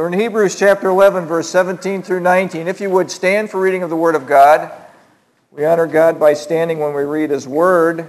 We're in Hebrews chapter 11, verse 17 through 19. If you would stand for reading of the Word of God. We honor God by standing when we read His Word.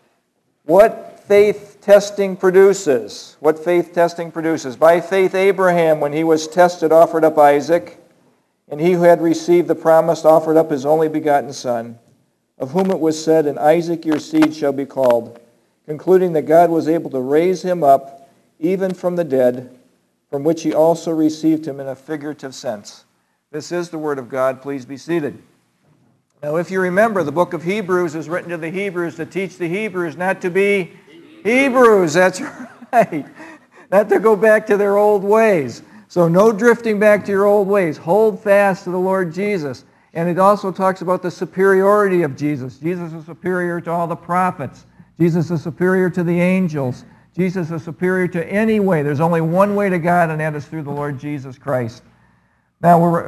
What faith testing produces? What faith testing produces? By faith Abraham, when he was tested, offered up Isaac, and he who had received the promise offered up his only begotten son, of whom it was said, "In Isaac your seed shall be called," concluding that God was able to raise him up even from the dead, from which he also received him in a figurative sense. This is the Word of God. Please be seated. Now, if you remember, the book of Hebrews is written to the Hebrews to teach the Hebrews not to be Hebrews. That's right. Not to go back to their old ways. So no drifting back to your old ways. Hold fast to the Lord Jesus. And it also talks about the superiority of Jesus. Jesus is superior to all the prophets. Jesus is superior to the angels. Jesus is superior to any way. There's only one way to God, and that is through the Lord Jesus Christ. Now, we're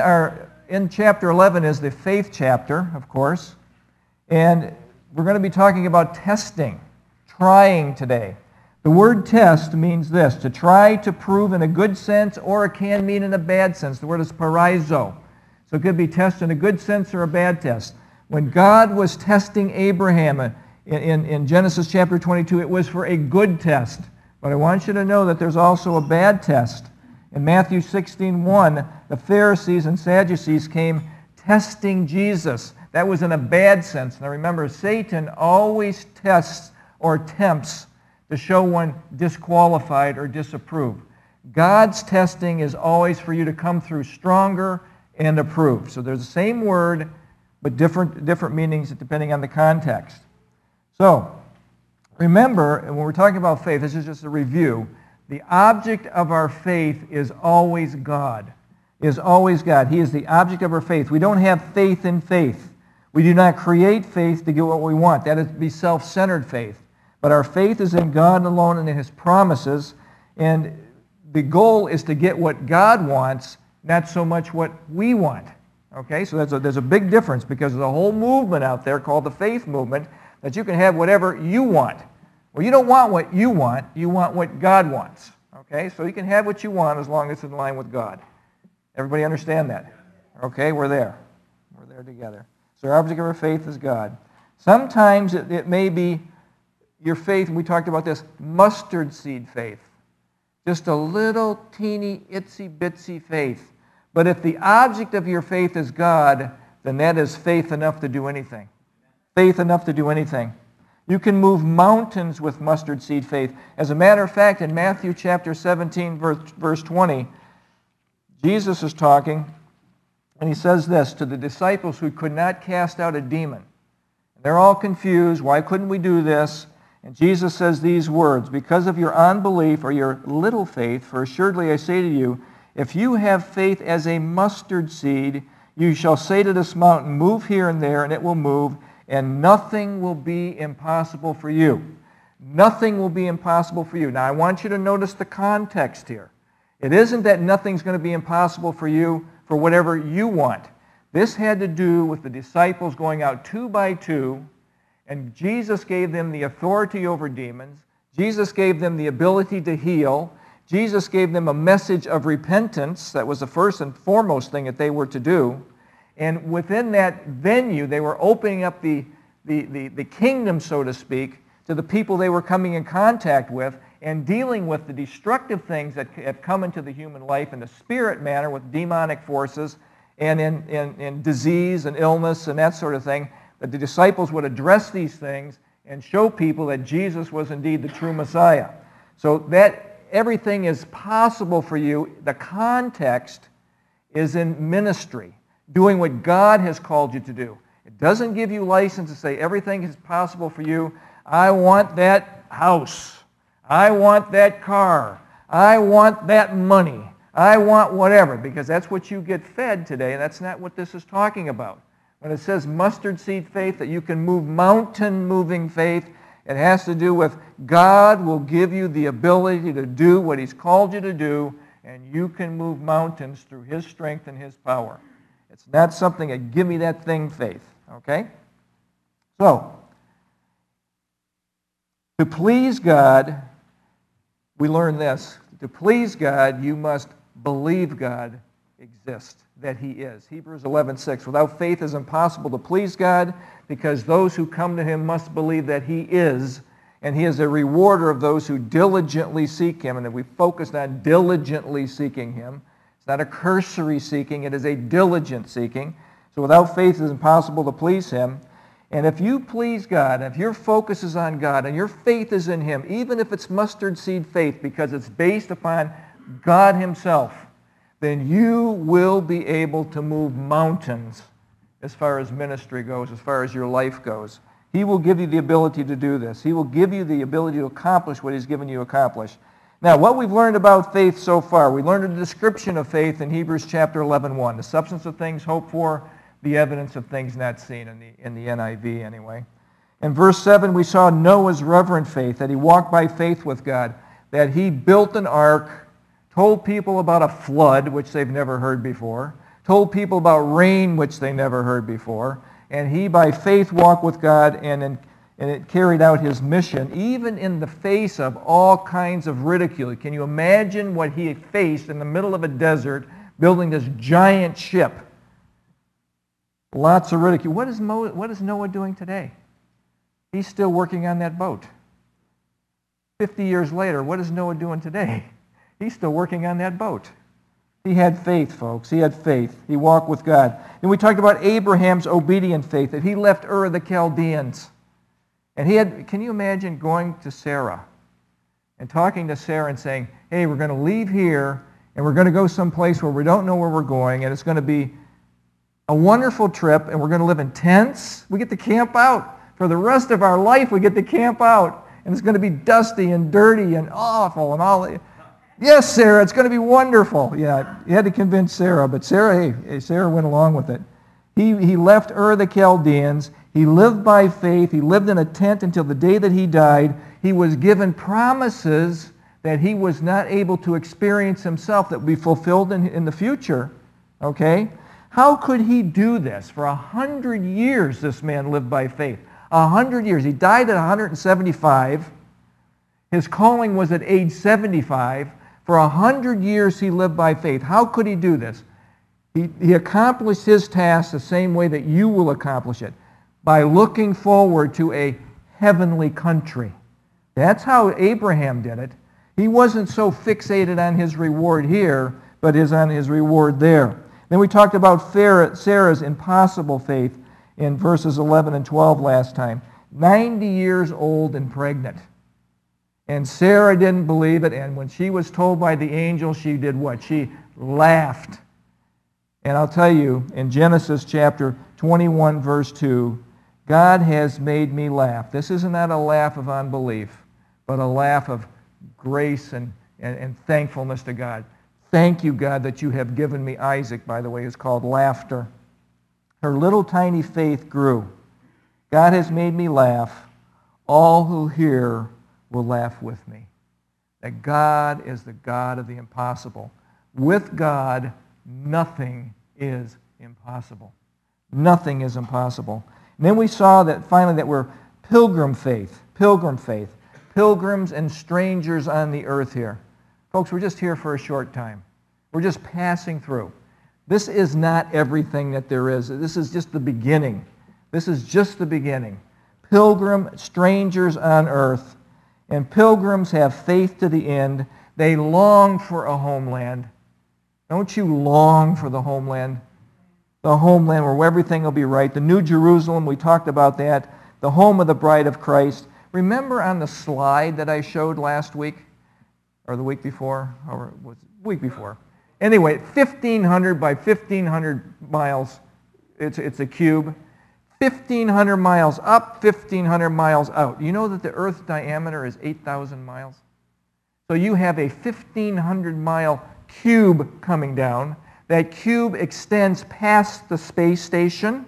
in chapter 11 is the faith chapter, of course, and we're going to be talking about testing, trying today. The word test means this, to try to prove in a good sense, or it can mean in a bad sense. The word is paraizo. So it could be test in a good sense or a bad test. When God was testing Abraham in Genesis chapter 22, it was for a good test. But I want you to know that there's also a bad test. In Matthew 16:1, the Pharisees and Sadducees came testing Jesus. That was in a bad sense. Now remember, Satan always tests or tempts to show one disqualified or disapproved. God's testing is always for you to come through stronger and approved. So there's the same word, but different meanings depending on the context. So, remember, when we're talking about faith, this is just a review, the object of our faith is always God. Is always God. He is the object of our faith. We don't have faith in faith. We do not create faith to get what we want. That is to be self-centered faith. But our faith is in God alone and in His promises, and the goal is to get what God wants, not so much what we want. Okay, so there's a big difference, because there's a whole movement out there called the faith movement that you can have whatever you want. Well, you don't want what you want what God wants. Okay, so you can have what you want as long as it's in line with God. Everybody understand that? Okay, we're there. We're there together. So our object of our faith is God. Sometimes it may be your faith, and we talked about this, mustard seed faith. Just a little teeny, itsy-bitsy faith. But if the object of your faith is God, then that is faith enough to do anything. Faith enough to do anything. You can move mountains with mustard seed faith. As a matter of fact, in Matthew chapter 17, verse 20, Jesus is talking, and He says this to the disciples who could not cast out a demon. They're all confused. Why couldn't we do this? And Jesus says these words, "Because of your unbelief or your little faith, for assuredly I say to you, if you have faith as a mustard seed, you shall say to this mountain, move here and there, and it will move, and nothing will be impossible for you." Nothing will be impossible for you. Now, I want you to notice the context here. It isn't that nothing's going to be impossible for you for whatever you want. This had to do with the disciples going out 2 by 2, and Jesus gave them the authority over demons. Jesus gave them the ability to heal. Jesus gave them a message of repentance. That was the first and foremost thing that they were to do. And within that venue, they were opening up the kingdom, so to speak, to the people they were coming in contact with, and dealing with the destructive things that have come into the human life in the spirit manner with demonic forces and in disease and illness and that sort of thing. That the disciples would address these things and show people that Jesus was indeed the true Messiah. So that everything is possible for you. The context is in ministry, doing what God has called you to do. It doesn't give you license to say everything is possible for you. I want that house. I want that car. I want that money. I want whatever, because that's what you get fed today, and that's not what this is talking about. When it says mustard seed faith, that you can move mountain-moving faith, it has to do with God will give you the ability to do what He's called you to do, and you can move mountains through His strength and His power. It's not something that give me that thing faith, okay? So, to please God, we learn this. To please God, you must believe God exists, that he is. Hebrews 11:6, without faith it is impossible to please God, because those who come to him must believe that he is, and he is a rewarder of those who diligently seek him. And if we focus on diligently seeking him, it's not a cursory seeking, it is a diligent seeking. So without faith it is impossible to please him. And if you please God, if your focus is on God and your faith is in him, even if it's mustard seed faith because it's based upon God himself, then you will be able to move mountains as far as ministry goes, as far as your life goes. He will give you the ability to do this. He will give you the ability to accomplish what he's given you to accomplish. Now, what we've learned about faith so far, we learned a description of faith in Hebrews chapter 11:1, the substance of things hoped for, the evidence of things not seen, in the NIV anyway. In verse 7, we saw Noah's reverent faith, that he walked by faith with God, that he built an ark, told people about a flood, which they've never heard before, told people about rain, which they never heard before, and he by faith walked with God, and it carried out his mission, even in the face of all kinds of ridicule. Can you imagine what he faced in the middle of a desert, building this giant ship? Lots of ridicule. What is Noah doing today? He's still working on that boat. 50 years later, what is Noah doing today? He's still working on that boat. He had faith, folks. He had faith. He walked with God. And we talked about Abraham's obedient faith, that he left Ur of the Chaldeans. And he had, can you imagine going to Sarah and talking to Sarah and saying, hey, we're going to leave here and we're going to go someplace where we don't know where we're going, and it's going to be a wonderful trip, and we're going to live in tents. We get to camp out. For the rest of our life, we get to camp out. And it's going to be dusty and dirty and awful and all. Yes, Sarah, it's going to be wonderful. Yeah, you had to convince Sarah, but Sarah went along with it. He left Ur of the Chaldeans. He lived by faith. He lived in a tent until the day that he died. He was given promises that he was not able to experience himself that would be fulfilled in the future. Okay? How could he do this? For 100 years, this man lived by faith. 100 years. He died at 175. His calling was at age 75. For 100 years, he lived by faith. How could he do this? He accomplished his task the same way that you will accomplish it, by looking forward to a heavenly country. That's how Abraham did it. He wasn't so fixated on his reward here, but is on his reward there. Then we talked about Sarah's impossible faith in verses 11 and 12 last time. 90 years old and pregnant. And Sarah didn't believe it, and when she was told by the angel, she did what? She laughed. And I'll tell you, in Genesis chapter 21, verse 2, God has made me laugh. This is not a laugh of unbelief, but a laugh of grace and thankfulness to God. Thank you, God, that you have given me Isaac, by the way, is called laughter. Her little tiny faith grew. God has made me laugh. All who hear will laugh with me. That God is the God of the impossible. With God, nothing is impossible. Nothing is impossible. And then we saw that finally that we're pilgrim faith, pilgrims and strangers on the earth here. Folks, we're just here for a short time. We're just passing through. This is not everything that there is. This is just the beginning. This is just the beginning. Pilgrim, strangers on earth. And pilgrims have faith to the end. They long for a homeland. Don't you long for the homeland? The homeland where everything will be right. The New Jerusalem, we talked about that. The home of the bride of Christ. Remember on the slide that I showed last week? Or the week before? Or was it the week before? Anyway, 1,500 by 1,500 miles. It's a cube. 1,500 miles up, 1,500 miles out. You know that the Earth's diameter is 8,000 miles? So you have a 1,500-mile cube coming down. That cube extends past the space station,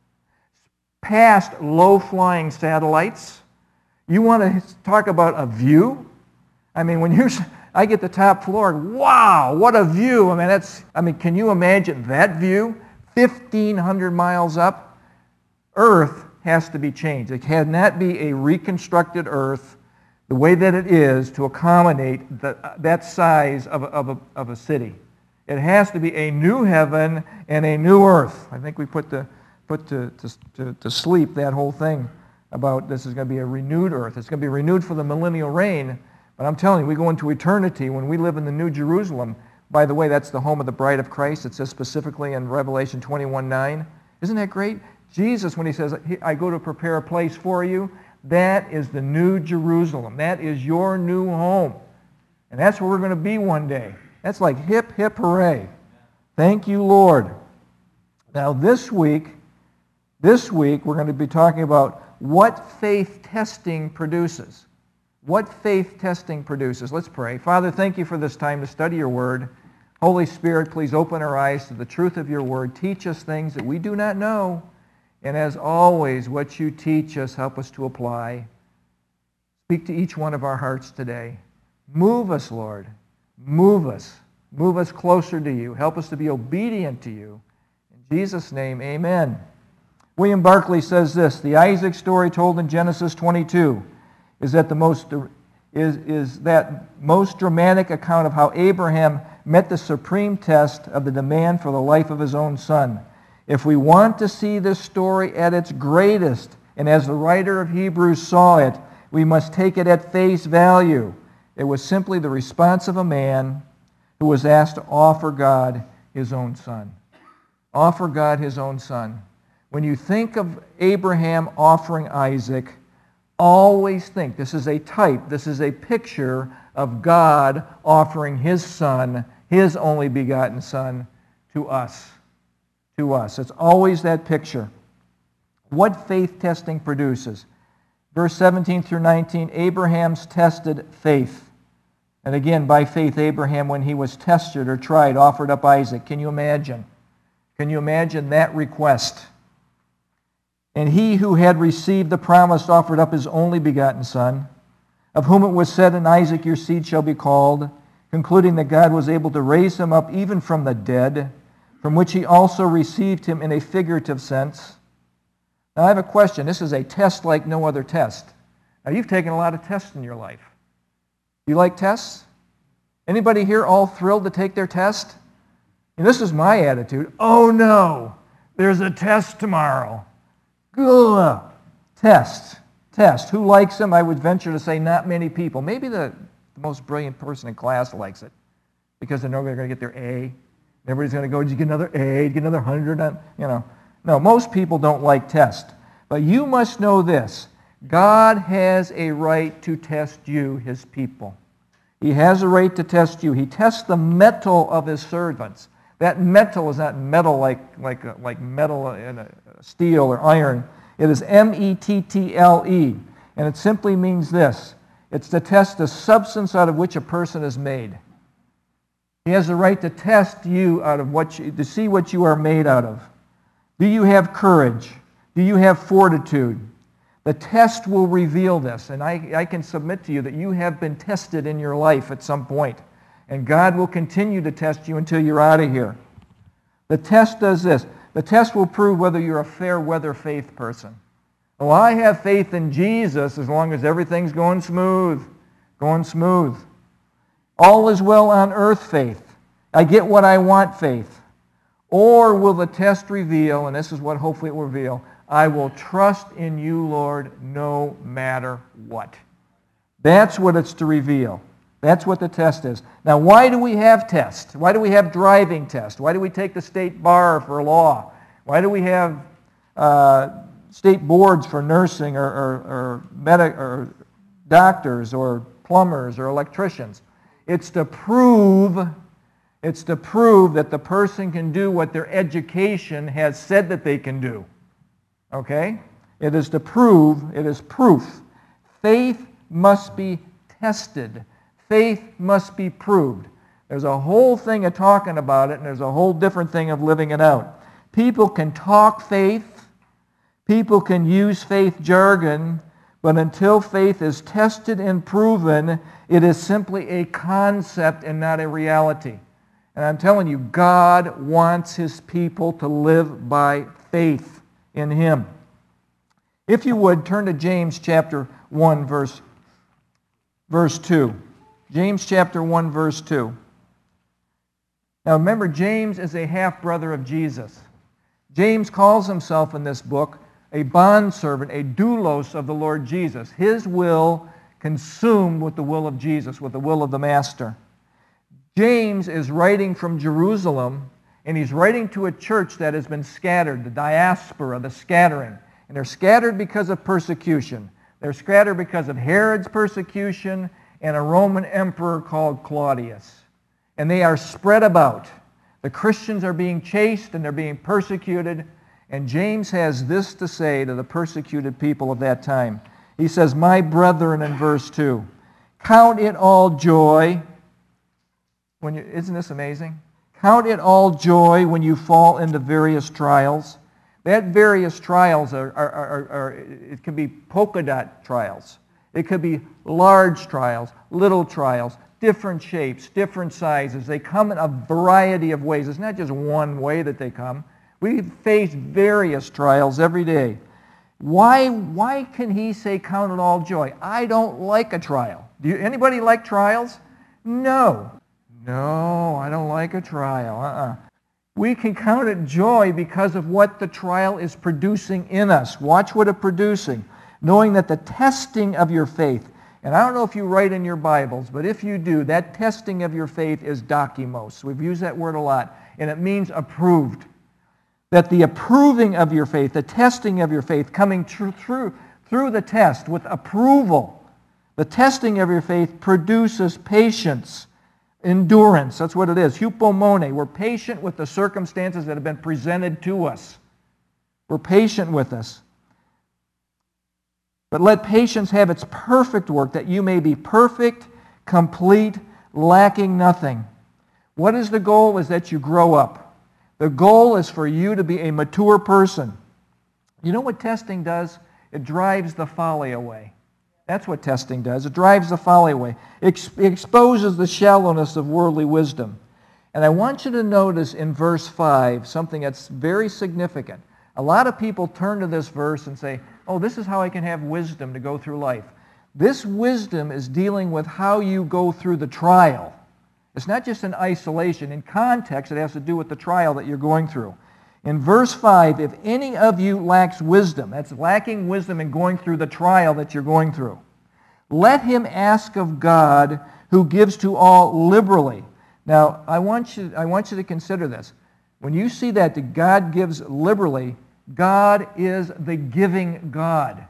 past low-flying satellites. You want to talk about a view? I mean, I get the top floor, wow, what a view. I mean, can you imagine that view? 1,500 miles up. Earth has to be changed. It cannot be a reconstructed Earth the way that it is to accommodate that size of a city. It has to be a new heaven and a new earth. I think we put to sleep that whole thing about this is going to be a renewed earth. It's going to be renewed for the millennial reign. But I'm telling you, we go into eternity when we live in the New Jerusalem. By the way, that's the home of the bride of Christ. It says specifically in Revelation 21:9. Isn't that great? Jesus, when he says, I go to prepare a place for you, that is the New Jerusalem. That is your new home. And that's where we're going to be one day. That's like hip, hip, hooray. Thank you, Lord. Now this week, we're going to be talking about what faith testing produces. What faith testing produces. Let's pray. Father, thank you for this time to study your word. Holy Spirit, please open our eyes to the truth of your word. Teach us things that we do not know. And as always, what you teach us, help us to apply. Speak to each one of our hearts today. Move us, Lord. Move us. Move us closer to you. Help us to be obedient to you. In Jesus' name, amen. William Barclay says this, the Isaac story told in Genesis 22 is that most dramatic account of how Abraham met the supreme test of the demand for the life of his own son. If we want to see this story at its greatest, and as the writer of Hebrews saw it, we must take it at face value. It was simply the response of a man who was asked to offer God his own son. Offer God his own son. When you think of Abraham offering Isaac, always think this is a type, this is a picture of God offering his son, his only begotten son, to us. To us. It's always that picture. What faith testing produces? Verse 17 through 19, Abraham's tested faith. And again, by faith, Abraham, when he was tested or tried, offered up Isaac. Can you imagine? Can you imagine that request? And he who had received the promise offered up his only begotten son, of whom it was said, in Isaac your seed shall be called, concluding that God was able to raise him up even from the dead, from which he also received him in a figurative sense. Now I have a question. This is a test like no other test. Now you've taken a lot of tests in your life. You like tests? Anybody here all thrilled to take their test? And this is my attitude. Oh no, there's a test tomorrow. Ugh. Test. Who likes them? I would venture to say not many people. Maybe the most brilliant person in class likes it because they know they're going to get their A. Everybody's going to go, did you get another A? Did you get another 100? No, most people don't like tests. But you must know this. God has a right to test you, his people. He has a right to test you. He tests the mettle of his servants. That metal is not metal like metal in steel or iron. It is M-E-T-T-L-E. And it simply means this. It's to test the substance out of which a person is made. He has the right to test you out of to see what you are made out of. Do you have courage? Do you have fortitude? The test will reveal this, and I can submit to you that you have been tested in your life at some point, and God will continue to test you until you're out of here. The test does this. The test will prove whether you're a fair-weather faith person. Well, I have faith in Jesus as long as everything's going smooth. All is well on earth faith. I get what I want faith. Or will the test reveal, and this is what hopefully it will reveal, I will trust in you, Lord, no matter what. That's what it's to reveal. That's what the test is. Now, why do we have tests? Why do we have driving tests? Why do we take the state bar for law? Why do we have state boards for nursing or doctors or plumbers or electricians? It's to prove that the person can do what their education has said that they can do. Okay? It is to prove, it is proof. Faith must be tested. Faith must be proved. There's a whole thing of talking about it, and there's a whole different thing of living it out. People can talk faith. People can use faith jargon, but until faith is tested and proven, it is simply a concept and not a reality. And I'm telling you, God wants his people to live by faith in him. If you would, turn to James chapter 1, verse 2. James chapter 1, verse 2. Now remember, James is a half-brother of Jesus. James calls himself in this book a bondservant, a doulos of the Lord Jesus. His will consumed with the will of Jesus, with the will of the Master. James is writing from Jerusalem, and he's writing to a church that has been scattered, the diaspora, the scattering. And they're scattered because of persecution. They're scattered because of Herod's persecution and a Roman emperor called Claudius. And they are spread about. The Christians are being chased and they're being persecuted. And James has this to say to the persecuted people of that time. He says, "My brethren," in verse 2, "count it all joy." Isn't this amazing? "Count it all joy when you fall into various trials." That various trials it can be polka dot trials. It could be large trials, little trials, different shapes, different sizes. They come in a variety of ways. It's not just one way that they come. We face various trials every day. Why can he say count it all joy? I don't like a trial. Do anybody like trials? No. No, I don't like a trial. We can count it joy because of what the trial is producing in us. Watch what it's producing. Knowing that the testing of your faith, and I don't know if you write in your Bibles, but if you do, that testing of your faith is dokimos. We've used that word a lot, and it means approved. That the approving of your faith, the testing of your faith, coming through the test with approval, the testing of your faith produces patience, endurance. That's what it is. Hupomone. We're patient with the circumstances that have been presented to us. We're patient with us. But let patience have its perfect work, that you may be perfect, complete, lacking nothing. What is the goal? Is that you grow up. The goal is for you to be a mature person. You know what testing does? It drives the folly away. That's what testing does. It drives the folly away. It exposes the shallowness of worldly wisdom. And I want you to notice in verse 5 something that's very significant. A lot of people turn to this verse and say, oh, this is how I can have wisdom to go through life. This wisdom is dealing with how you go through the trial. It's not just in isolation. In context, it has to do with the trial that you're going through. In verse 5, if any of you lacks wisdom, that's lacking wisdom in going through the trial that you're going through, let him ask of God, who gives to all liberally. Now, I want you to consider this. When you see that God gives liberally, God is the giving God.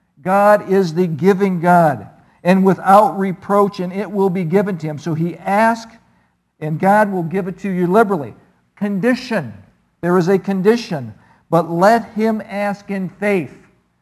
God is the giving God. And without reproach, and it will be given to him. So he asks, and God will give it to you liberally. Condition. There is a condition. But let him ask in faith.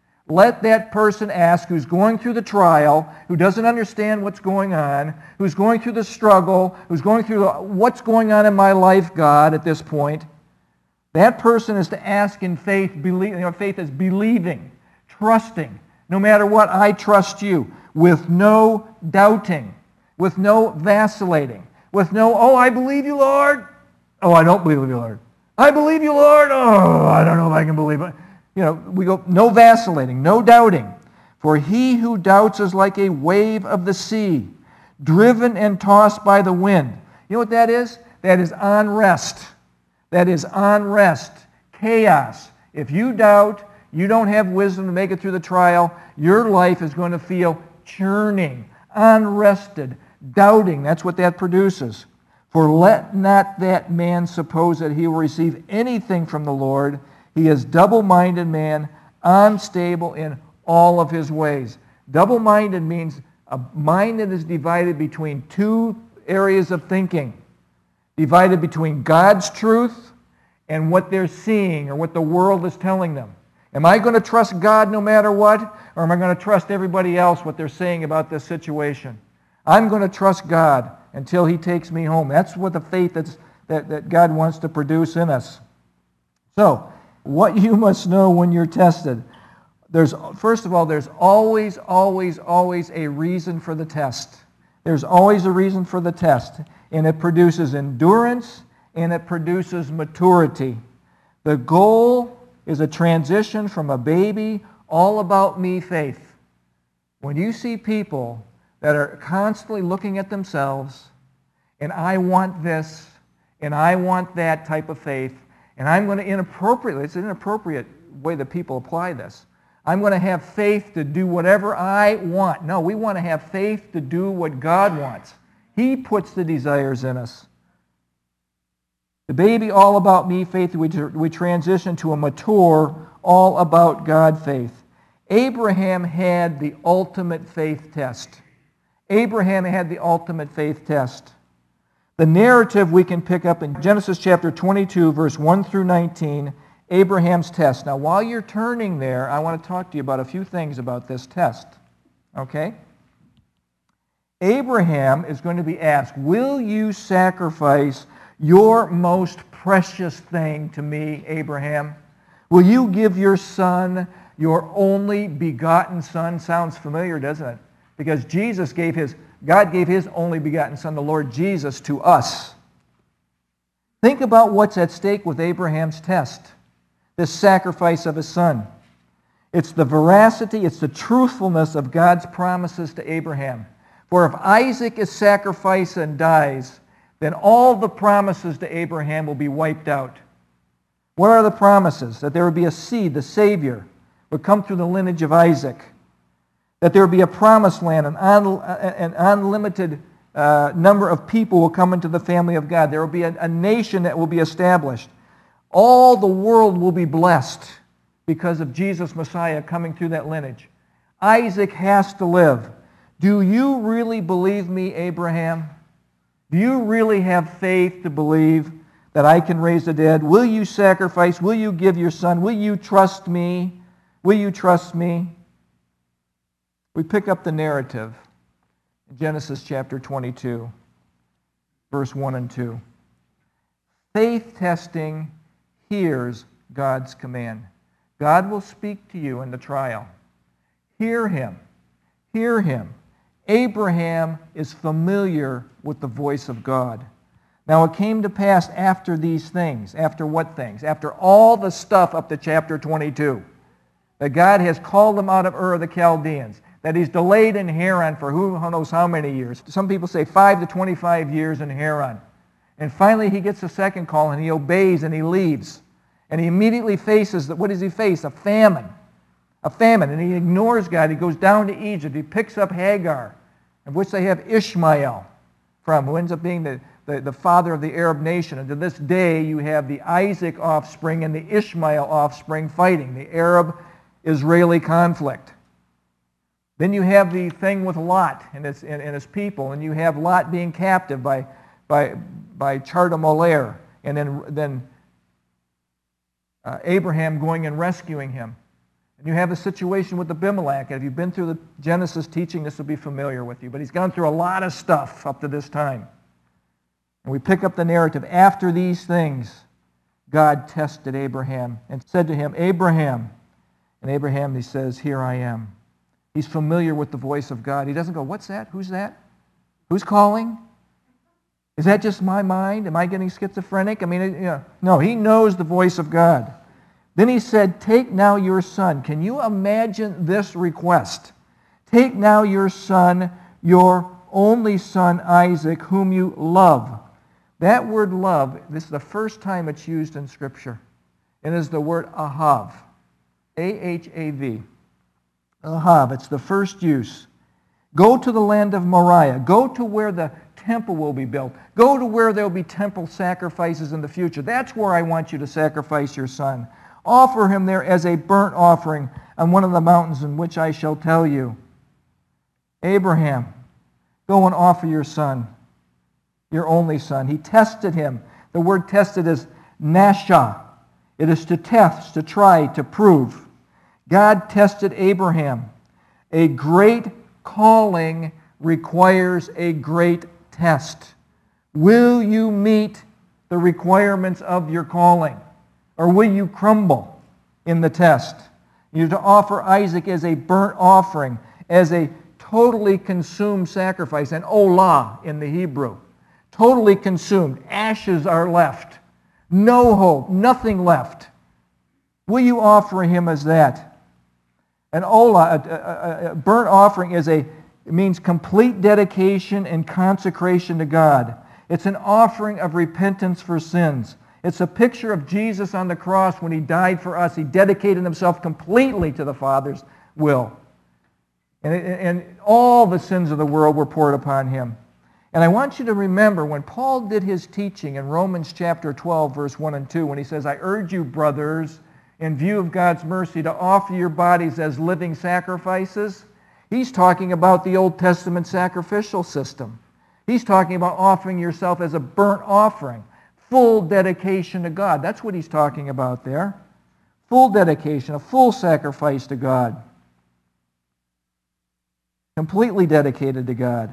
Let that person ask who's going through the trial, who doesn't understand what's going on, who's going through the struggle, who's going through what's going on in my life, God, at this point. That person is to ask in faith. Faith is believing, trusting. No matter what, I trust you. With no doubting, with no vacillating, with no, oh, I believe you, Lord. Oh, I don't believe you, Lord. I believe you, Lord. Oh, I don't know if I can believe it. We go, no vacillating, no doubting. For he who doubts is like a wave of the sea, driven and tossed by the wind. You know what that is? That is unrest. That is unrest, chaos. If you doubt, you don't have wisdom to make it through the trial, your life is going to feel churning, unrested, doubting. That's what that produces. For let not that man suppose that he will receive anything from the Lord. He is double-minded man, unstable in all of his ways. Double-minded means a mind that is divided between two areas of thinking. Divided between God's truth and what they're seeing or what the world is telling them. Am I going to trust God no matter what? Or am I going to trust everybody else, what they're saying about this situation? I'm going to trust God until he takes me home. That's what the faith that God wants to produce in us. So, what you must know when you're tested. First of all, there's always, always, always a reason for the test. There's always a reason for the test. And it produces endurance and it produces maturity. The goal is a transition from a baby, all about me faith. When you see people that are constantly looking at themselves, and I want this, And I want that type of faith. And I'm going to inappropriately, it's an inappropriate way that people apply this. I'm going to have faith to do whatever I want. No, we want to have faith to do what God wants. He puts the desires in us. The baby, all about me faith, we transition to a mature, all about God faith. Abraham had the ultimate faith test. Abraham had the ultimate faith test. The narrative we can pick up in Genesis chapter 22, verse 1 through 19, Abraham's test. Now, while you're turning there, I want to talk to you about a few things about this test. Okay? Abraham is going to be asked, will you sacrifice your most precious thing to me, Abraham? Will you give your son, your only begotten son? Sounds familiar, doesn't it? Because God gave his only begotten son, the Lord Jesus, to us. Think about what's at stake with Abraham's test, this sacrifice of his son. It's the veracity, it's the truthfulness of God's promises to Abraham. For if Isaac is sacrificed and dies, then all the promises to Abraham will be wiped out. What are the promises? That there would be a seed, the Savior, would come through the lineage of Isaac. That there would be a promised land, an unlimited number of people will come into the family of God. There will be a nation that will be established. All the world will be blessed because of Jesus Messiah coming through that lineage. Isaac has to live. Do you really believe me, Abraham? Do you really have faith to believe that I can raise the dead? Will you sacrifice? Will you give your son? Will you trust me? Will you trust me? We pick up the narrative in Genesis chapter 22, verse 1 and 2. Faith testing hears God's command. God will speak to you in the trial. Hear him. Hear him. Abraham is familiar with the voice of God. Now it came to pass after these things. After what things? After all the stuff up to chapter 22. That God has called them out of Ur of the Chaldeans. That he's delayed in Haran for who knows how many years. Some people say 5 to 25 years in Haran. And finally he gets a second call and he obeys and he leaves. And he immediately faces, what does he face? A famine. A famine. And he ignores God. He goes down to Egypt. He picks up Hagar, of which they have Ishmael from, who ends up being the father of the Arab nation. And to this day you have the Isaac offspring and the Ishmael offspring fighting, the Arab-Israeli conflict. Then you have the thing with Lot and his people, and you have Lot being captive by Chedorlaomer, and then Abraham going and rescuing him. And you have a situation with Abimelech. And if you've been through the Genesis teaching, this will be familiar with you. But he's gone through a lot of stuff up to this time. And we pick up the narrative. After these things, God tested Abraham and said to him, Abraham. And Abraham, he says, here I am. He's familiar with the voice of God. He doesn't go, what's that? Who's that? Who's calling? Is that just my mind? Am I getting schizophrenic? I mean, no, he knows the voice of God. Then he said, take now your son. Can you imagine this request? Take now your son, your only son Isaac, whom you love. That word love, this is the first time it's used in Scripture. It is the word ahav. A-H-A-V. Ahav, it's the first use. Go to the land of Moriah. Go to where the temple will be built. Go to where there will be temple sacrifices in the future. That's where I want you to sacrifice your son. Offer him there as a burnt offering on one of the mountains in which I shall tell you. Abraham, go and offer your son, your only son. He tested him. The word tested is nasha. It is to test, to try, to prove. God tested Abraham. A great calling requires a great test. Will you meet the requirements of your calling? Or will you crumble in the test? You're to offer Isaac as a burnt offering, as a totally consumed sacrifice, an olah in the Hebrew. Totally consumed. Ashes are left. No hope, nothing left. Will you offer him as that? An olah, a burnt offering, it means complete dedication and consecration to God. It's an offering of repentance for sins. It's a picture of Jesus on the cross when he died for us. He dedicated himself completely to the Father's will. And all the sins of the world were poured upon him. And I want you to remember when Paul did his teaching in Romans chapter 12, verse 1 and 2, when he says, I urge you, brothers, in view of God's mercy, to offer your bodies as living sacrifices. He's talking about the Old Testament sacrificial system. He's talking about offering yourself as a burnt offering, full dedication to God. That's what he's talking about there. Full dedication, a full sacrifice to God. Completely dedicated to God.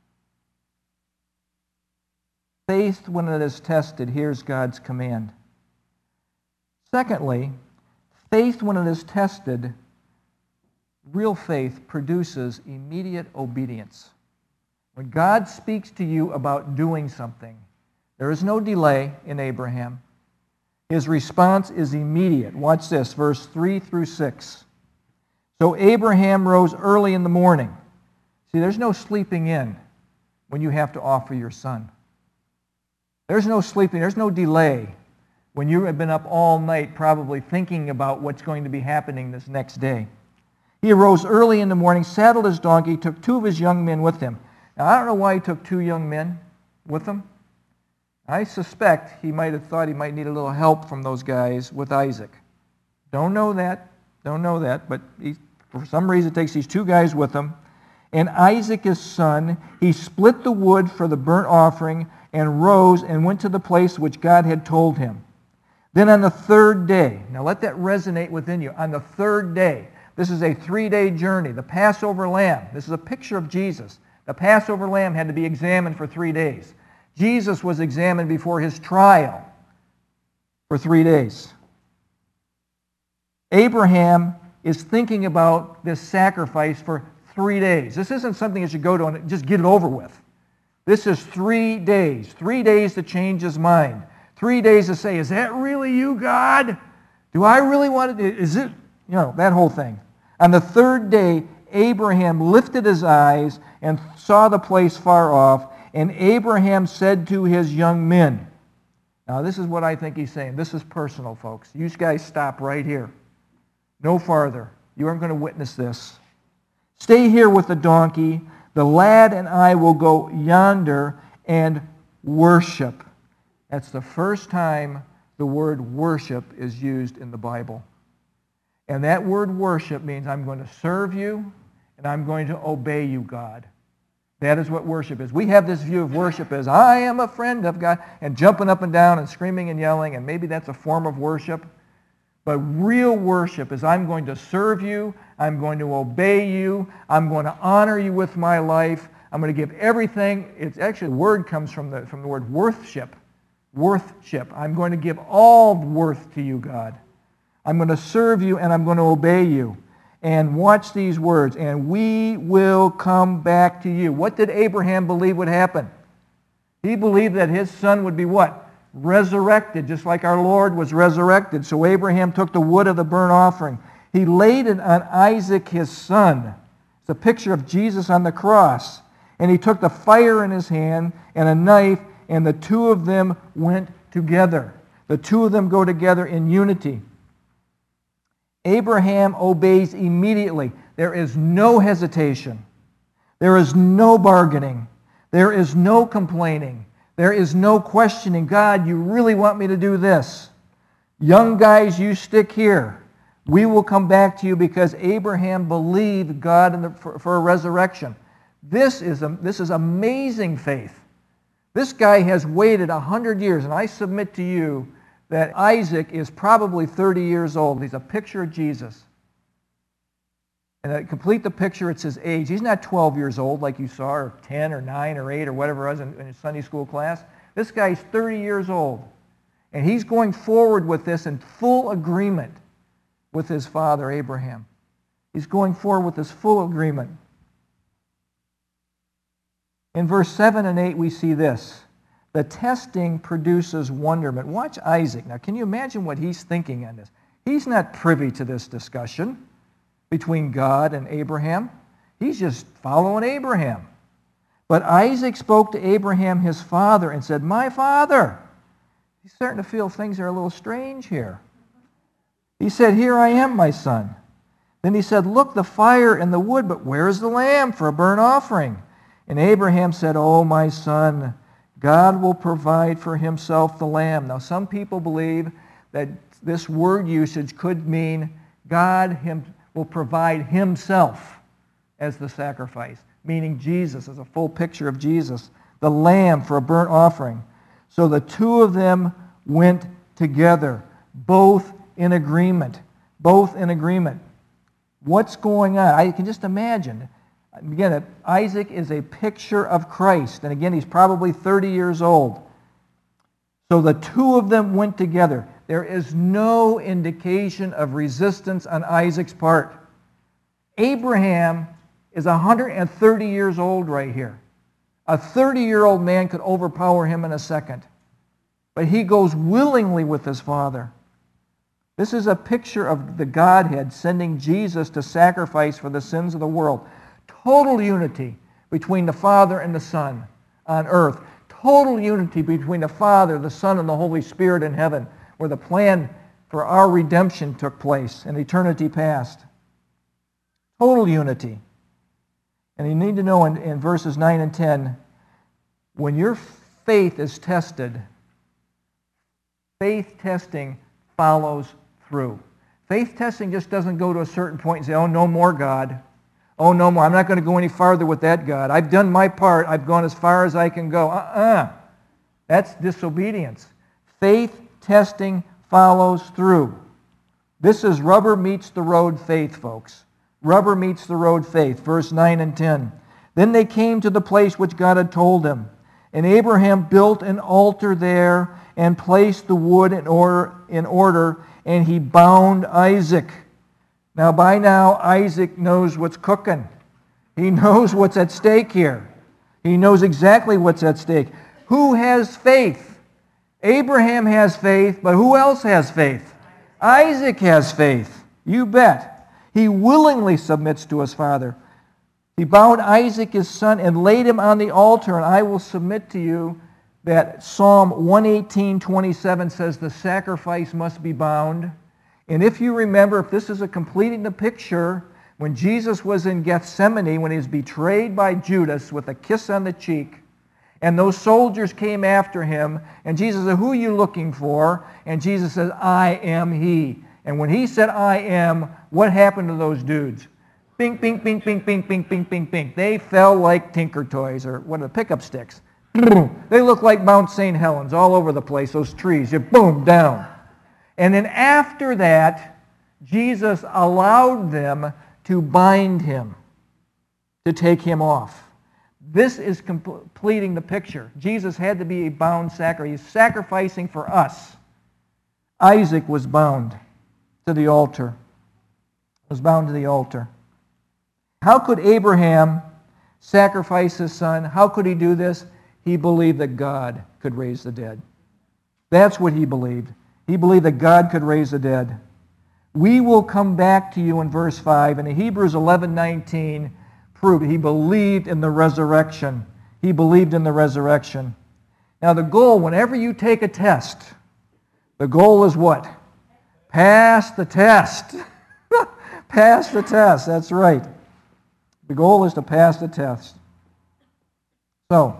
Faith, when it is tested, hears God's command. Secondly, faith, when it is tested, real faith produces immediate obedience. When God speaks to you about doing something, there is no delay in Abraham. His response is immediate. Watch this, verse 3 through 6. So Abraham rose early in the morning. See, there's no sleeping in when you have to offer your son. There's no sleeping, there's no delay when you have been up all night probably thinking about what's going to be happening this next day. He arose early in the morning, saddled his donkey, took 2 of his young men with him. Now, I don't know why he took 2 young men with him. I suspect he might have thought he might need a little help from those guys with Isaac. Don't know that, but for some reason takes these 2 guys with him. And Isaac his son, he split the wood for the burnt offering and rose and went to the place which God had told him. Then on the 3rd day, now let that resonate within you, on the 3rd day, this is a 3-day journey, the Passover lamb, this is a picture of Jesus. The Passover lamb had to be examined for 3 days. Jesus was examined before his trial for 3 days. Abraham is thinking about this sacrifice for 3 days. This isn't something that you go to and just get it over with. This is 3 days. 3 days to change his mind. 3 days to say, is that really you, God? Do I really want it? Is it? You know, that whole thing. On the 3rd day, Abraham lifted his eyes and saw the place far off, and Abraham said to his young men. Now, this is what I think he's saying. This is personal, folks. You guys stop right here. No farther. You aren't going to witness this. Stay here with the donkey. The lad and I will go yonder and worship. That's the first time the word worship is used in the Bible. And that word worship means I'm going to serve you and I'm going to obey you, God. That is what worship is. We have this view of worship as I am a friend of God and jumping up and down and screaming and yelling, and maybe that's a form of worship. But real worship is I'm going to serve you, I'm going to obey you, I'm going to honor you with my life, I'm going to give everything. It's actually, the word comes from the word worthship. Worthship. I'm going to give all worth to you, God. I'm going to serve you and I'm going to obey you. And watch these words, and we will come back to you. What did Abraham believe would happen? He believed that his son would be what? Resurrected, just like our Lord was resurrected. So Abraham took the wood of the burnt offering. He laid it on Isaac his son. It's a picture of Jesus on the cross. And he took the fire in his hand and a knife, and the 2 of them went together. The 2 of them go together in unity. Abraham obeys immediately. There is no hesitation. There is no bargaining. There is no complaining. There is no questioning. God, you really want me to do this? Young guys, you stick here. We will come back to you, because Abraham believed God for a resurrection. This is amazing faith. This guy has waited 100 years, and I submit to you that Isaac is probably 30 years old. He's a picture of Jesus. And to complete the picture, it's his age. He's not 12 years old like you saw, or 10 or 9 or 8 or whatever it was in his Sunday school class. This guy's 30 years old. And he's going forward with this in full agreement with his father, Abraham. He's going forward with this full agreement. In verse 7 and 8, we see this. The testing produces wonderment. Watch Isaac. Now, can you imagine what he's thinking on this? He's not privy to this discussion between God and Abraham. He's just following Abraham. But Isaac spoke to Abraham his father and said, "My father." He's starting to feel things are a little strange here. He said, "Here I am, my son." Then he said, "Look, the fire and the wood, but where is the lamb for a burnt offering?" And Abraham said, "Oh, my son, God will provide for himself the lamb." Now, some people believe that this word usage could mean God will provide himself as the sacrifice, meaning Jesus, as a full picture of Jesus, the lamb for a burnt offering. So the two of them went together, both in agreement. Both in agreement. What's going on? I can just imagine. Again, Isaac is a picture of Christ. And again, he's probably 30 years old. So the two of them went together. There is no indication of resistance on Isaac's part. Abraham is 130 years old right here. A 30-year-old man could overpower him in a second. But he goes willingly with his father. This is a picture of the Godhead sending Jesus to sacrifice for the sins of the world. Total unity between the Father and the Son on earth. Total unity between the Father, the Son, and the Holy Spirit in heaven, where the plan for our redemption took place in eternity past. Total unity. And you need to know in verses 9 and 10, when your faith is tested, faith testing follows through. Faith testing just doesn't go to a certain point and say, "Oh, no more, God. Oh, no more. I'm not going to go any farther with that, God. I've done my part. I've gone as far as I can go." That's disobedience. Faith testing follows through. This is rubber meets the road faith, folks. Rubber meets the road faith. Verse 9 and 10. Then they came to the place which God had told them. And Abraham built an altar there and placed the wood in order, and he bound Isaac. Now, by now, Isaac knows what's cooking. He knows what's at stake here. He knows exactly what's at stake. Who has faith? Abraham has faith, but who else has faith? Isaac has faith. You bet. He willingly submits to his father. He bound Isaac his son and laid him on the altar, and I will submit to you that Psalm 118:27 says the sacrifice must be bound. And if you remember, if this is completing the picture, when Jesus was in Gethsemane, when he was betrayed by Judas with a kiss on the cheek, and those soldiers came after him, and Jesus said, "Who are you looking for?" And Jesus says, "I am he." And when he said, "I am," what happened to those dudes? Bing, bing, bing, bing, bing, bing, bing, bing, bing. They fell like Tinker Toys, or what are the pickup sticks? They look like Mount St. Helens all over the place, those trees. You boom, down. And then after that, Jesus allowed them to bind him, to take him off. This is completing the picture. Jesus had to be a bound sacrifice. He's sacrificing for us. Isaac was bound to the altar. Was bound to the altar. How could Abraham sacrifice his son? How could he do this? He believed that God could raise the dead. That's what he believed. He believed that God could raise the dead. We will come back to you in verse 5. And in Hebrews 11:19 proved he believed in the resurrection. He believed in the resurrection. Now the goal, whenever you take a test, the goal is what? Pass the test. Pass the test, that's right. The goal is to pass the test. So,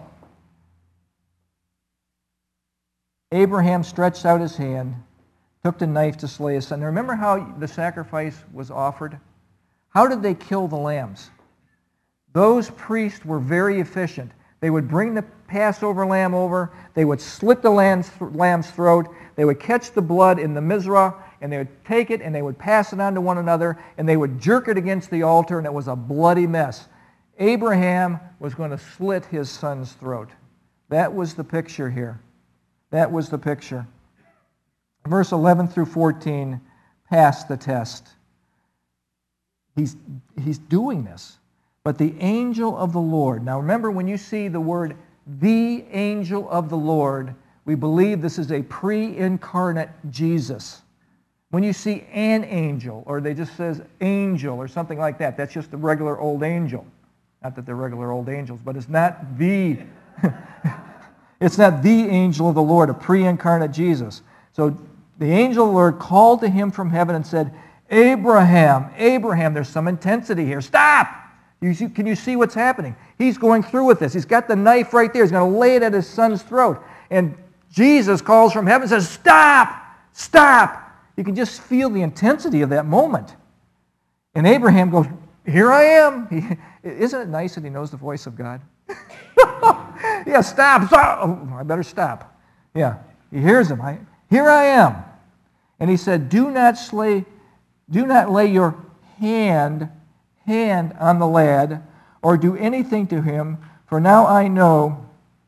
Abraham stretched out his hand, took the knife to slay his son. Now remember how the sacrifice was offered? How did they kill the lambs? Those priests were very efficient. They would bring the Passover lamb over, they would slit the lamb's throat, they would catch the blood in the mizrah, and they would take it and they would pass it on to one another, and they would jerk it against the altar, and it was a bloody mess. Abraham was going to slit his son's throat. That was the picture here. That was the picture. Verse 11 through 14, pass the test. He's doing this. But the angel of the Lord. Now remember, when you see the word, the angel of the Lord, we believe this is a pre-incarnate Jesus. When you see an angel, or they just says angel or something like that, that's just a regular old angel. Not that they're regular old angels, but it's not the it's not the angel of the Lord, a pre-incarnate Jesus. So the angel of the Lord called to him from heaven and said, Abraham, Abraham, there's some intensity here. Stop! Can you see what's happening? He's going through with this. He's got the knife right there. He's going to lay it at his son's throat. And Jesus calls from heaven and says, stop! Stop! You can just feel the intensity of that moment. And Abraham goes, here I am. Isn't it nice that he knows the voice of God? Yeah, stop. Oh, I better stop. Yeah, he hears him. Here I am. And he said, do not lay your hand on the lad or do anything to him, for now I know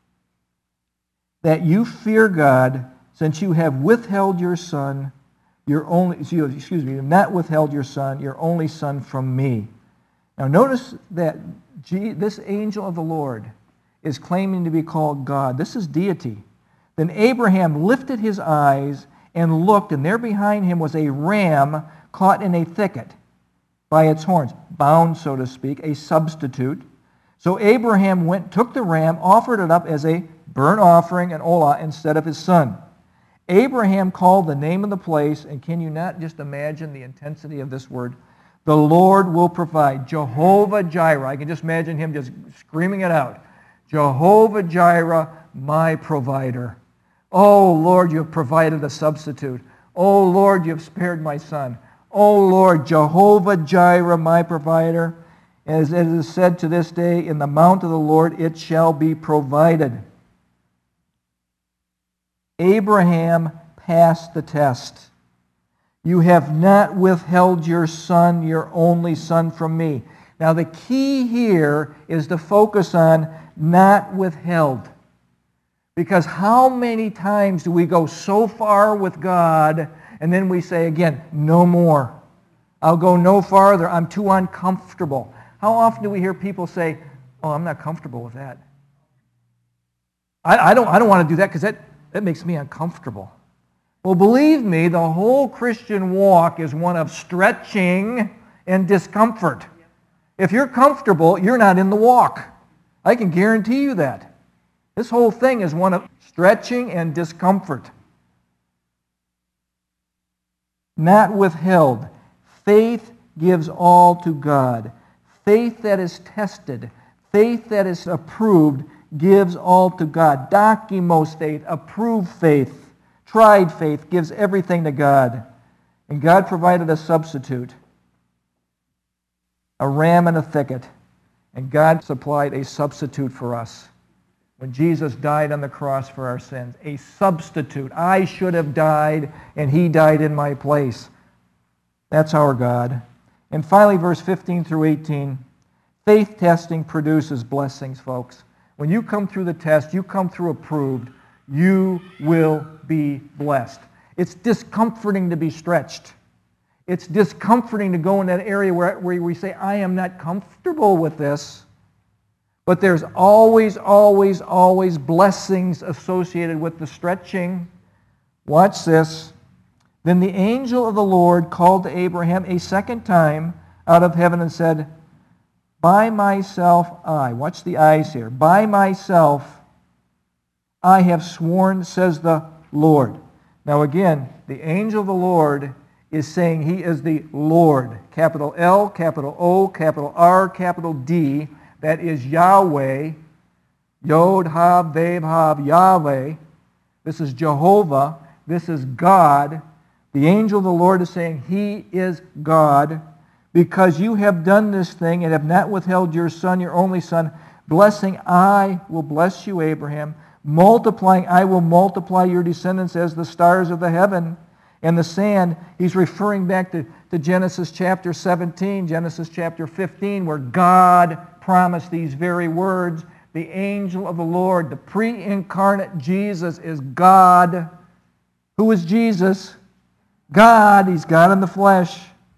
that you fear God, since you have withheld your son, not withheld your son, your only son from me. Now notice that this angel of the Lord is claiming to be called God. This is deity. Then Abraham lifted his eyes and looked, and there behind him was a ram caught in a thicket by its horns, bound, so to speak, a substitute. So Abraham took the ram, offered it up as a burnt offering and olah instead of his son. Abraham called the name of the place, and can you not just imagine the intensity of this word? The Lord will provide. Jehovah Jireh. I can just imagine him just screaming it out. Jehovah Jireh, my provider. Oh, Lord, you have provided a substitute. Oh, Lord, you have spared my son. Oh, Lord, Jehovah Jireh, my provider. As it is said to this day, in the mount of the Lord it shall be provided. Abraham passed the test. You have not withheld your son, your only son, from me. Now the key here is to focus on not withheld. Because how many times do we go so far with God and then we say again, no more. I'll go no farther. I'm too uncomfortable. How often do we hear people say, oh, I'm not comfortable with that. I don't want to do that because that makes me uncomfortable. Well, believe me, the whole Christian walk is one of stretching and discomfort. If you're comfortable, you're not in the walk. I can guarantee you that. This whole thing is one of stretching and discomfort. Not withheld. Faith gives all to God. Faith that is tested, faith that is approved, gives all to God. Dokimos faith, approved faith, tried faith, gives everything to God. And God provided a substitute, a ram in a thicket, and God supplied a substitute for us. When Jesus died on the cross for our sins, a substitute. I should have died, and he died in my place. That's our God. And finally, verse 15 through 18, faith testing produces blessings, folks. When you come through the test, you come through approved, you will be blessed. It's discomforting to be stretched. It's discomforting to go in that area where we say, I am not comfortable with this. But there's always, always, always blessings associated with the stretching. Watch this. Then the angel of the Lord called to Abraham a second time out of heaven and said, by myself I, watch the eyes here, by myself I have sworn, says the Lord. Now again, the angel of the Lord is saying he is the Lord. Capital L, capital O, capital R, capital D. That is Yahweh. Yod, Hav, Vav, Hav, Yahweh. This is Jehovah. This is God. The angel of the Lord is saying he is God. Because you have done this thing and have not withheld your son, your only son, blessing, I will bless you, Abraham. Multiplying, I will multiply your descendants as the stars of the heaven and the sand. He's referring back to Genesis chapter 17, Genesis chapter 15, where God promised these very words. The angel of the Lord, the pre-incarnate Jesus, is God. Who is Jesus? God. He's God in the flesh.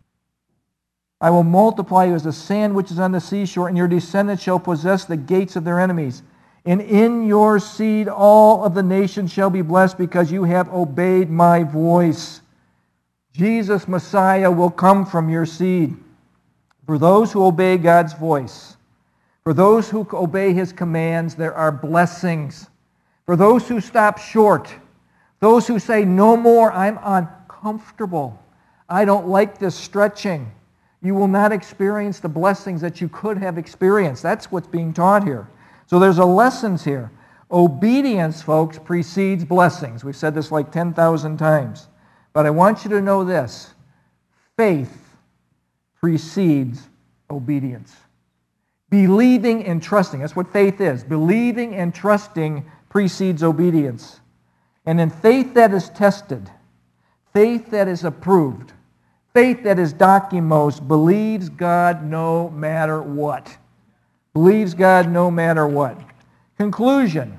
I will multiply you as the sand which is on the seashore, and your descendants shall possess the gates of their enemies. And in your seed all of the nations shall be blessed, because you have obeyed my voice. Jesus, Messiah, will come from your seed. For those who obey God's voice, For those who obey his commands, there are blessings. For those who stop short, those who say, no more, I'm uncomfortable. I don't like this stretching. You will not experience the blessings that you could have experienced. That's what's being taught here. So there's a lessons here. Obedience, folks, precedes blessings. We've said this like 10,000 times. But I want you to know this. Faith precedes obedience. Believing and trusting. That's what faith is. Believing and trusting precedes obedience. And in faith that is tested, faith that is approved, faith that is dokimos, believes God no matter what. Believes God no matter what. Conclusion.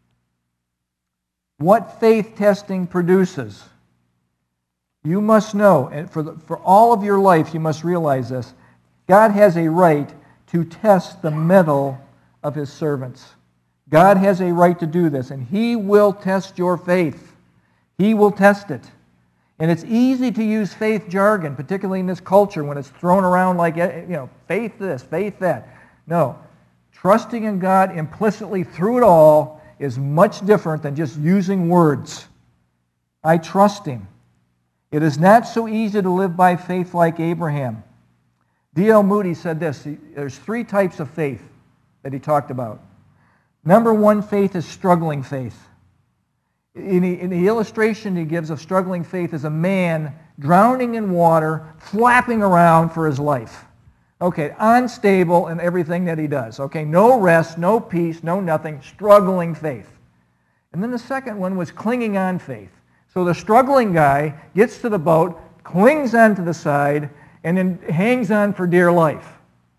What faith testing produces. You must know, and for all of your life you must realize this, God has a right to test the mettle of his servants. God has a right to do this, and he will test your faith. He will test it. And it's easy to use faith jargon, particularly in this culture when it's thrown around like, faith this, faith that. No. Trusting in God implicitly through it all is much different than just using words. I trust him. It is not so easy to live by faith like Abraham. D.L. Moody said this. There's 3 types of faith that he talked about. Number 1 faith is struggling faith. In the illustration he gives of struggling faith is a man drowning in water, flapping around for his life. Okay, unstable in everything that he does. Okay, no rest, no peace, no nothing, struggling faith. And then the second one was clinging on faith. So the struggling guy gets to the boat, clings onto the side, and then hangs on for dear life.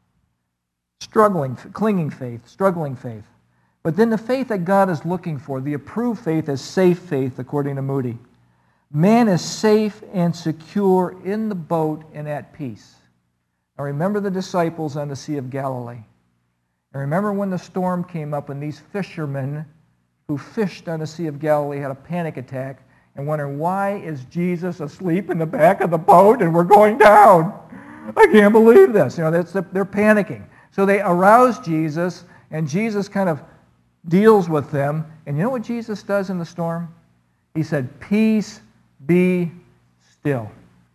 Clinging faith, struggling faith. But then the faith that God is looking for, the approved faith, is safe faith, according to Moody. Man is safe and secure in the boat and at peace. Now remember the disciples on the Sea of Galilee. And remember when the storm came up and these fishermen who fished on the Sea of Galilee had a panic attack and wondering, why is Jesus asleep in the back of the boat and we're going down? I can't believe this. They're panicking. So they arouse Jesus, and Jesus kind of deals with them. And you know what Jesus does in the storm? He said, peace be still.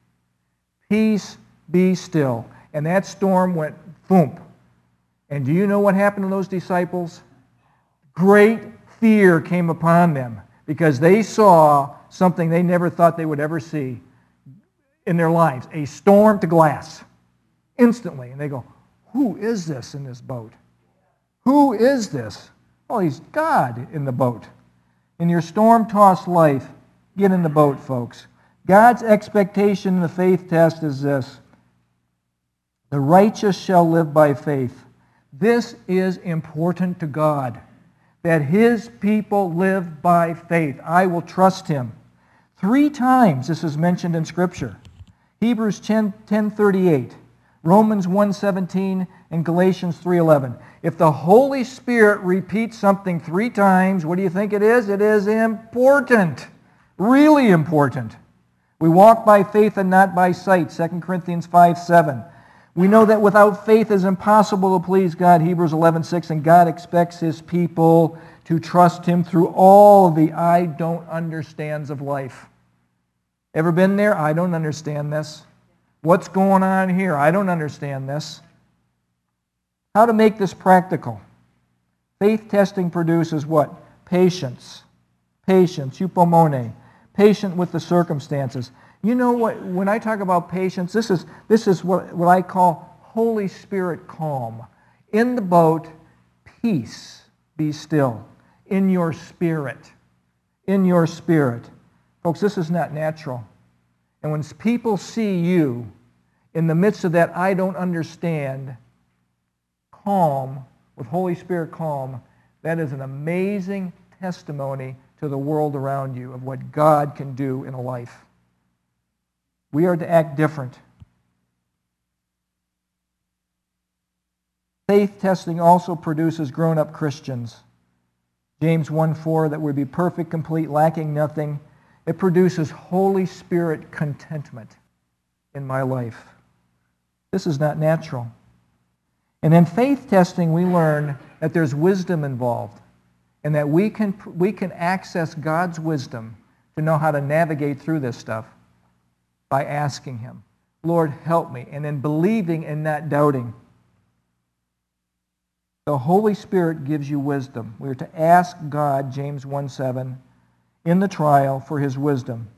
Peace be still. And that storm went boom. And do you know what happened to those disciples? Great fear came upon them because they saw something they never thought they would ever see in their lives, a storm to glass, instantly. And they go, who is this in this boat? Who is this? Oh, he's God in the boat. In your storm-tossed life, get in the boat, folks. God's expectation in the faith test is this. The righteous shall live by faith. This is important to God, that his people live by faith. I will trust him. 3 times this is mentioned in Scripture. Hebrews 10:38, Romans 1:17, and Galatians 3:11. If the Holy Spirit repeats something 3 times, what do you think it is? It is important. Really important. We walk by faith and not by sight, 2 Corinthians 5:7. We know that without faith it is impossible to please God, Hebrews 11:6, and God expects his people to trust him through all the I don't understands of life. Ever been there? I don't understand this. What's going on here? I don't understand this. How to make this practical? Faith testing produces what? Patience. Patience, eupomone. Patient with the circumstances. You know what? When I talk about patience, this is what I call Holy Spirit calm. In the boat, peace, be still. In your spirit. In your spirit. Folks, this is not natural. And when people see you in the midst of that I don't understand, calm, with Holy Spirit calm, that is an amazing testimony to the world around you of what God can do in a life. We are to act different. Faith testing also produces grown-up Christians. James 1:4, that we be perfect, complete, lacking nothing. It produces Holy Spirit contentment in my life. This is not natural. And in faith testing, we learn that there's wisdom involved and that we can access God's wisdom to know how to navigate through this stuff by asking Him, Lord, help me, and then believing and not doubting. The Holy Spirit gives you wisdom. We are to ask God, James 1:7, in the trial for His wisdom.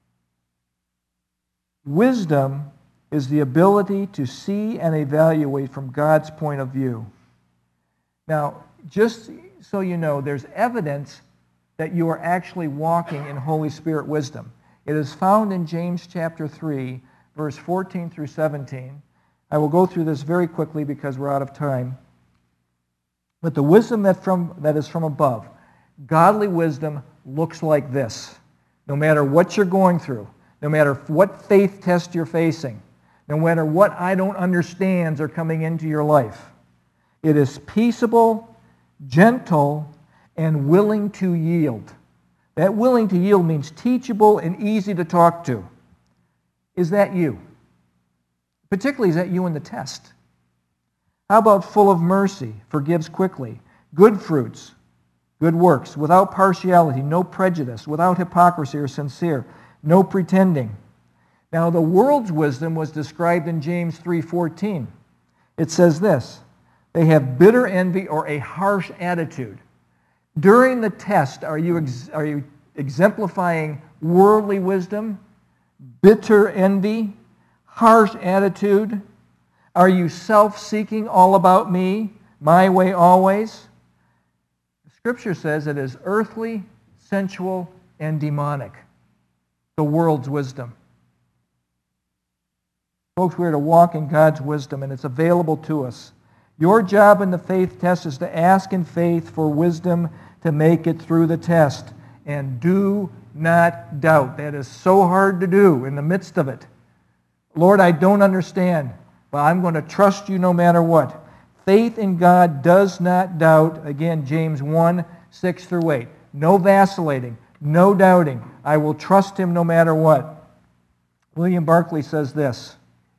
Wisdom is the ability to see and evaluate from God's point of view. Now, just so you know, there's evidence that you are actually walking in Holy Spirit wisdom. It is found in James chapter 3, verse 14 through 17. I will go through this very quickly because we're out of time. But the wisdom that is from above, godly wisdom, looks like this. No matter what you're going through, no matter what faith test you're facing, no matter what I don't understands are coming into your life, it is peaceable, gentle, and willing to yield. That willing to yield means teachable and easy to talk to. Is that you? Particularly, is that you in the test? How about full of mercy, forgives quickly, good fruits, good works, without partiality, no prejudice, without hypocrisy or sincere, no pretending. Now, the world's wisdom was described in James 3:14. It says this, they have bitter envy or a harsh attitude. During the test, are you exemplifying worldly wisdom, bitter envy, harsh attitude? Are you self-seeking, all about me, my way always? The Scripture says it is earthly, sensual, and demonic, the world's wisdom. Folks, we're to walk in God's wisdom, and it's available to us. Your job in the faith test is to ask in faith for wisdom to make it through the test. And do not doubt. That is so hard to do in the midst of it. Lord, I don't understand, but I'm going to trust you no matter what. Faith in God does not doubt. Again, James 1:6-8. No vacillating, no doubting. I will trust Him no matter what. William Barclay says this,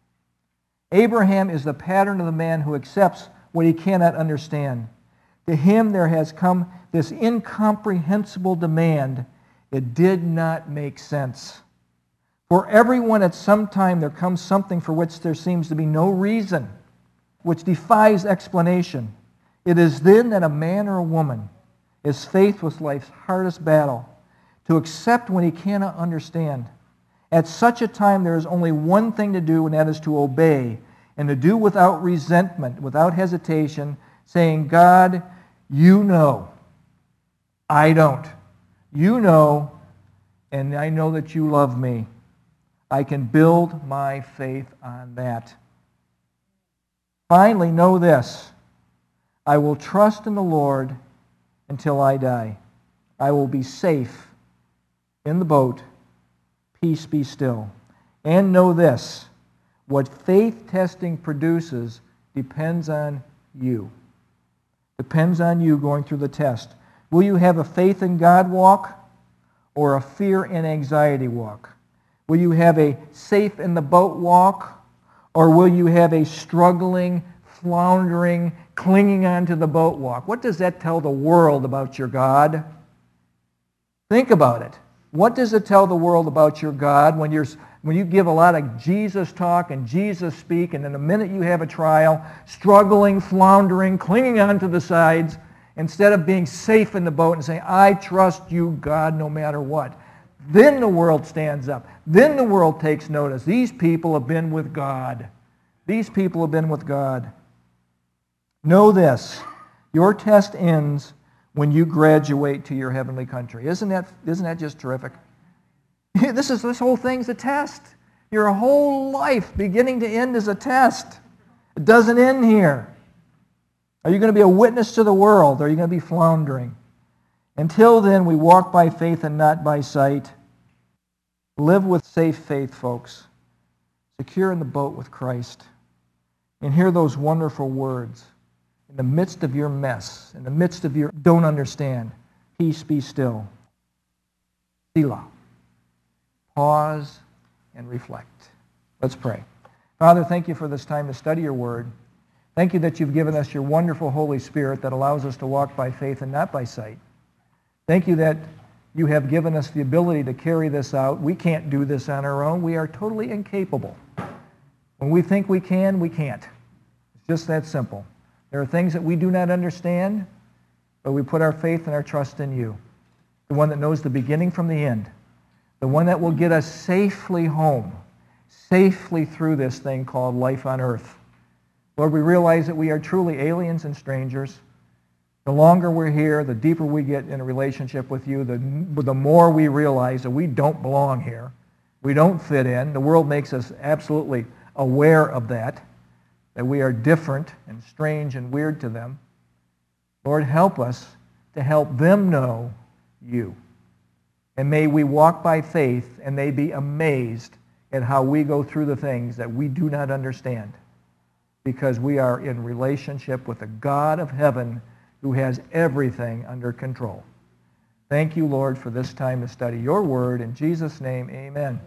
Abraham is the pattern of the man who accepts what he cannot understand. To him there has come this incomprehensible demand. It did not make sense. For everyone at some time there comes something for which there seems to be no reason, which defies explanation. It is then that a man or a woman is faced with life's hardest battle, to accept when he cannot understand. At such a time there is only one thing to do, and that is to obey, and to do without resentment, without hesitation, saying, God, you know. I don't. You know, and I know that you love me. I can build my faith on that. Finally, know this. I will trust in the Lord until I die. I will be safe in the boat. Peace be still. And know this. What faith testing produces depends on you. Depends on you going through the test. Will you have a faith in God walk or a fear and anxiety walk? Will you have a safe in the boat walk, or will you have a struggling, floundering, clinging onto the boat walk? What does that tell the world about your God? Think about it. What does it tell the world about your God when you give a lot of Jesus talk and Jesus speak, and in a minute you have a trial, struggling, floundering, clinging onto the sides, instead of being safe in the boat and saying, I trust you, God, no matter what. Then the world stands up. Then the world takes notice. These people have been with God. These people have been with God. Know this. Your test ends when you graduate to your heavenly country. Isn't that just terrific? This whole thing's a test. Your whole life, beginning to end, is a test. It doesn't end here. Are you going to be a witness to the world, or are you going to be floundering? Until then, we walk by faith and not by sight. Live with safe faith, folks. Secure in the boat with Christ. And hear those wonderful words. In the midst of your mess, in the midst of your don't understand, peace be still. Selah. Pause and reflect. Let's pray. Father, thank you for this time to study your word. Thank you that you've given us your wonderful Holy Spirit that allows us to walk by faith and not by sight. Thank you that you have given us the ability to carry this out. We can't do this on our own. We are totally incapable. When we think we can, we can't. It's just that simple. There are things that we do not understand, but we put our faith and our trust in you, the one that knows the beginning from the end, the one that will get us safely home, safely through this thing called life on earth. Lord, we realize that we are truly aliens and strangers. The longer we're here, the deeper we get in a relationship with you, the more we realize that we don't belong here. We don't fit in. The world makes us absolutely aware of that we are different and strange and weird to them. Lord, help us to help them know you. And may we walk by faith and they be amazed at how we go through the things that we do not understand, because we are in relationship with the God of heaven who has everything under control. Thank you, Lord, for this time to study your word. In Jesus' name, amen.